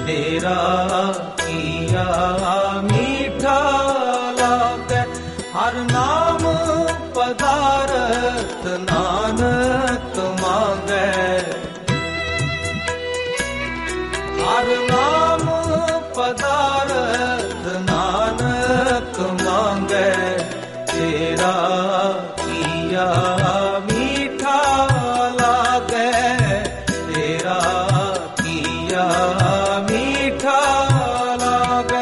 तेरा किया मीठा लागे। हर नाम पदारथ नानक मांगे। हर नाम पदारथ नानक मांगे। तेरा किया मीठा लागे। तेरा किया मीठा लागे।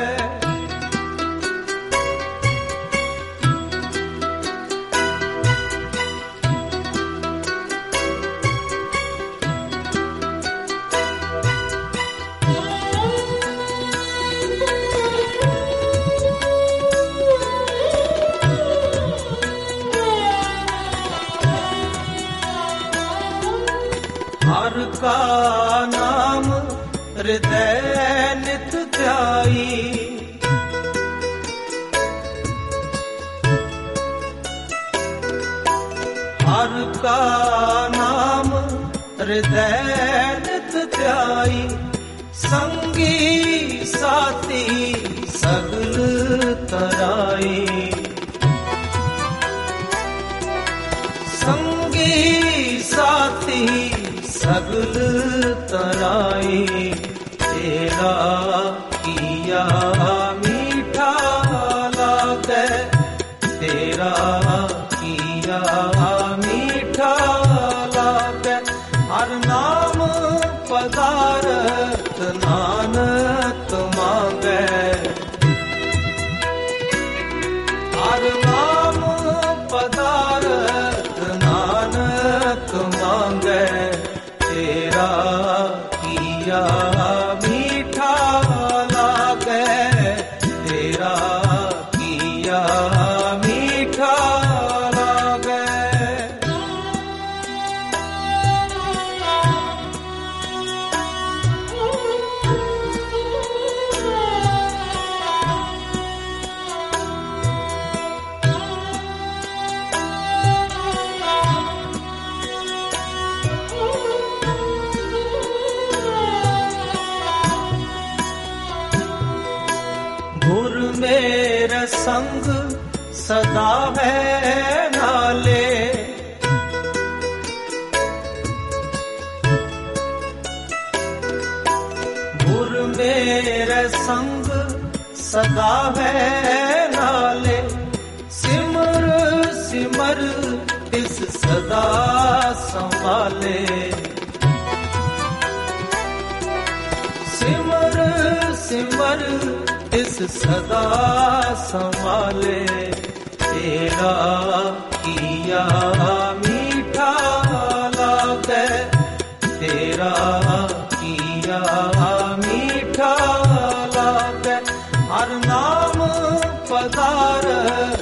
हर का नाम हृदय नित ध्याई। हर का नाम हृदय नित ध्याई। संगी साथी सगल तराई। संगी साथी सगल तराई। तेरा किया मीठा लागे। तेरा किया मीठा लागे। हर नाम पदारथ नानक मांगे। हर नाम पदारथ नानक मांगे। तेरा किया मीठा लागे। तेरा किया मीठा लागे। गुर मेरा संग सदा है नाले। गुर मेरा संग सदा है नाले। सिमर सिमर इस सदा संभाले। सिमर सिमर इस सदा संभाले। तेरा किया मीठा लागे। तेरा किया मीठा लागे। हर नाम पदारथ